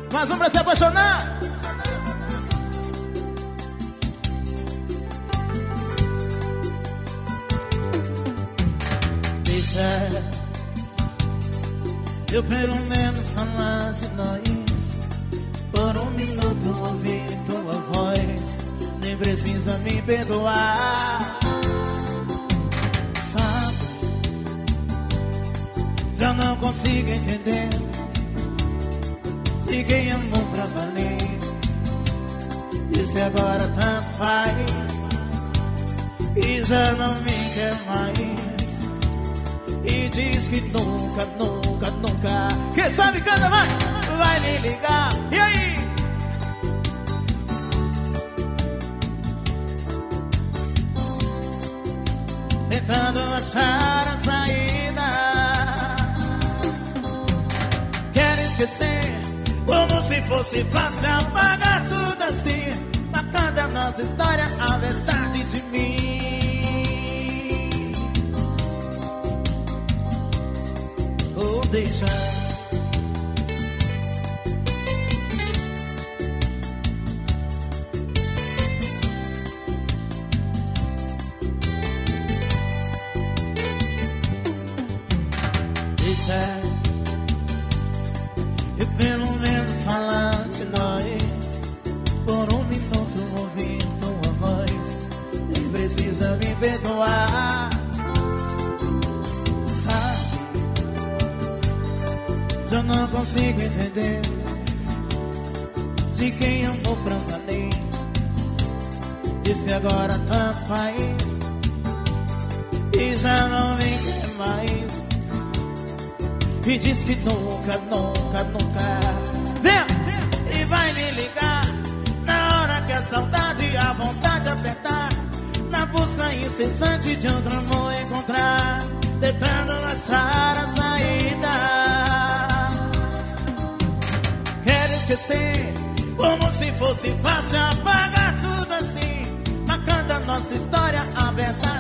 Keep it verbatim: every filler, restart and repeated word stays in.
Mais um pra se apaixonar. Deixa eu pelo menos falar de nós. Por um minuto ouvir tua voz. Nem precisa me perdoar. Sabe, já não consigo entender. Se quem amou pra valer, diz que agora tanto faz, e já não me quer mais, e diz que nunca, nunca, nunca, quem sabe canta, vai, vai me ligar. E aí? Tentando achar a saída. Quero esquecer, como se fosse fácil apagar tudo assim. Matando a nossa história, a verdade de mim. Ou deixar. Eu pelo menos falar de nós. Por um minuto ouvir tua voz. Nem precisa me perdoar. Sabe, já não consigo entender. De quem amou pra valer, diz que agora tanto faz, e já não me quer mais, e diz que nunca, nunca, nunca vem, e vai me ligar na hora que a saudade, a vontade apertar, na busca incessante de outro amor encontrar, tentando achar a saída. Quero esquecer, como se fosse fácil apagar tudo assim, marcando a nossa história, a verdade